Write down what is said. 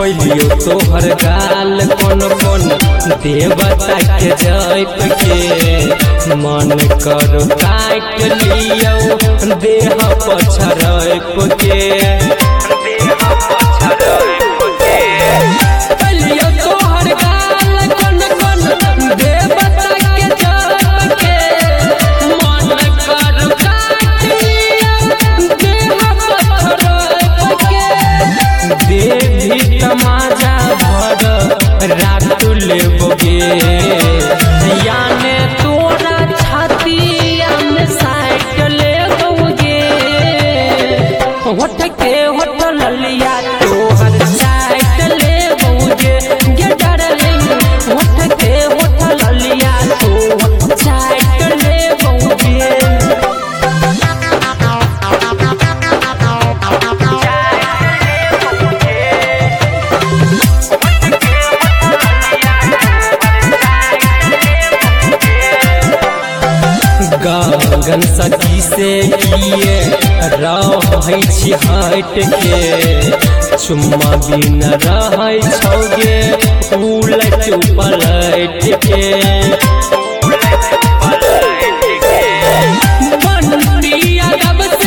पहलियो तोहर गाल कौन कौन देवता के जैप के मन कर काट लियो देह पछरैप के पहलियो तोहर गाल कौन कौन देवता के जैप के मन कर काट लियो देह पछरैप के देवी तमाजा भर रात लेबोगे याने तोरा छातिया में साइट लेबोगे होठ के होठ ललिया तोहर साइट लेबोगे गे डार्लिंग होठ के होठ ललिया तोहर साइट लेबोगे गगन सखी से किए रहै छी हट के चुम्मा बिन रहै छौगे उलट पलट के बंटिया रब